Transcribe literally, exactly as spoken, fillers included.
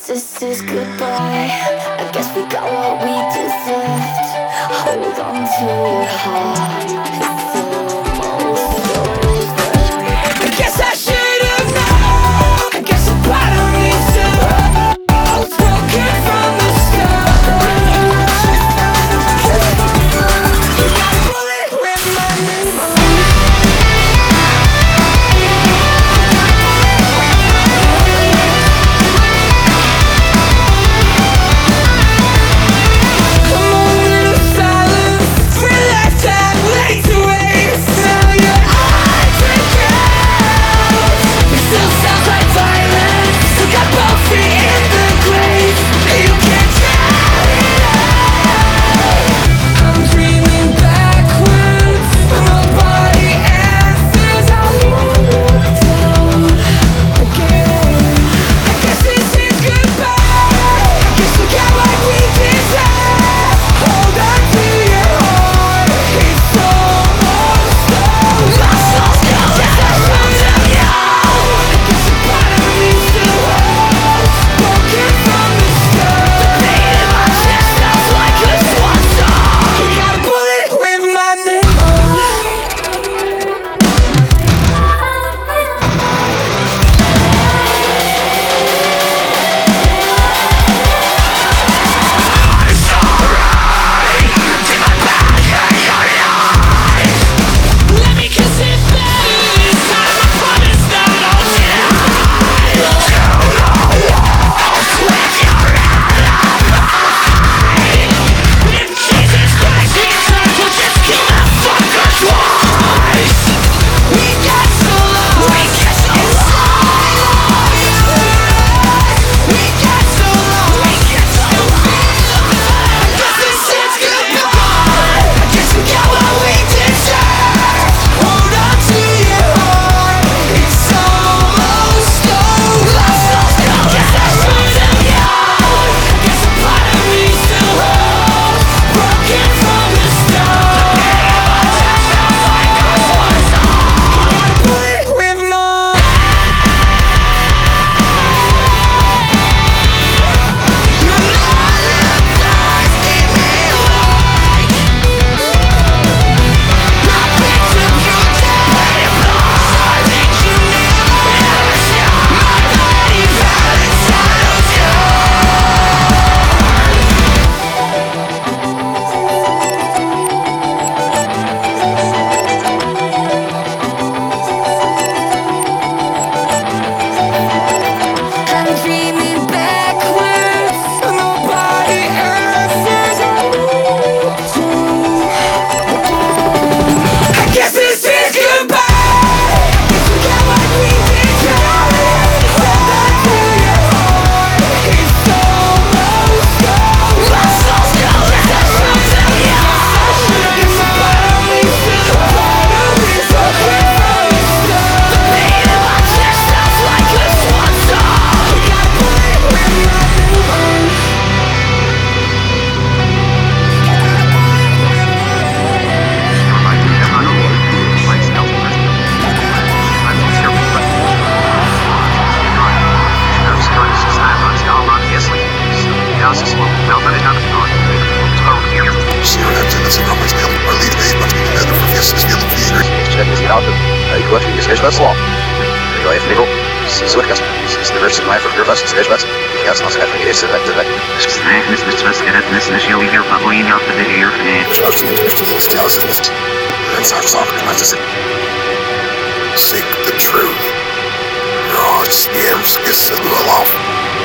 This is goodbye. I guess we got what we deserved. Hold on to your heart. It's almost over. I guess I should have known. I guess the bottom is so broken from the start. You got a bullet with my name on. Seek the truth. Draw its stems, gets a little off.